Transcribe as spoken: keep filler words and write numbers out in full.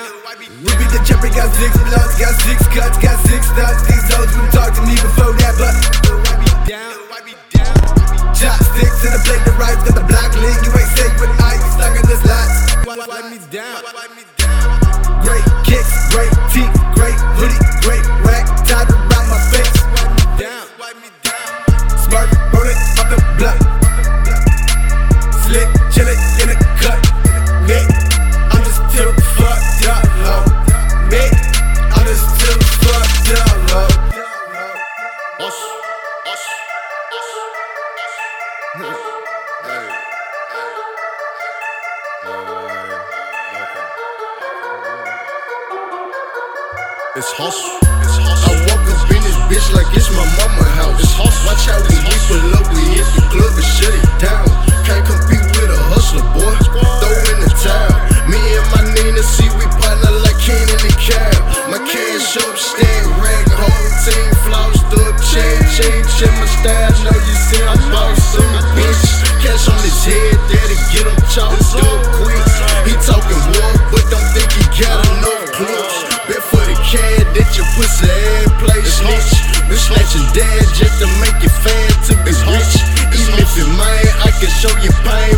We beat the champion, got six bloods, got six cuts, got six studs. These hoes wouldn't talk to me before that, but chopsticks to the plate, the rice, got the block lit. You ain't safe with ice, stuck in this lot. Wipe me down. Great kicks, great teeth, great hoodie, great rack, tied around my face. Wipe me down. Smurf, roll it up the block. Slick, chillin' in the cut. Nick, I'm just too fucked up, ho. Nick, I'm just too fucked up, ho. Us, us, us, us. Hey, hey. It's hustle. It's hustle. I walk up in this bitch like it's my mama house. It's hustle. Watch how we we pull up, we hit the club and shut it down. Can't compete with a hustler, boy. Throw in the towel. Me and my Nina, see we partner like Kenan and Cal. My cash up, stack rack, whole team floss, up, chain, chain, check my style. Know you see I'm boss on the bitch. Cash on his head, daddy get him chopped up quick. He talking war, but don't think he got enough clues. Bet for the cash that your pussy ass play snitch. We snatching dad just to make you fan to be rich. Even if it mine, I can show you pain